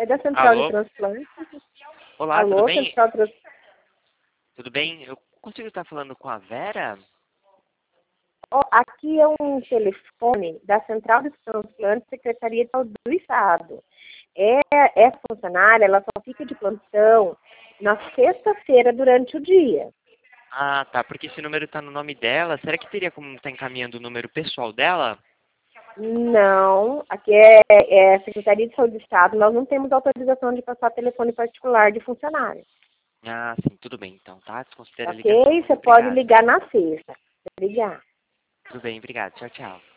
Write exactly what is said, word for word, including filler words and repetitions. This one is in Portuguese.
É da Central de Alô? Transplante. Olá, tudo Alô, bem? Central de Transplante. Tudo bem? Eu consigo estar falando com a Vera? Ó, aqui é um telefone da Central de Transplante, Secretaria de Saúde do Estado. É, essa funcionária, ela só fica de plantão na sexta-feira durante o dia. Ah, tá, porque esse número está no nome dela. Será que teria como estar encaminhando o número pessoal dela? Não, aqui é, é Secretaria de Saúde do Estado, nós não temos autorização de passar telefone particular de funcionário. Ah, sim, tudo bem então, tá? Desconsidera a Ok? ligação. Você Muito pode obrigado. ligar na sexta. Ligar. Tudo bem, obrigado. Tchau, tchau.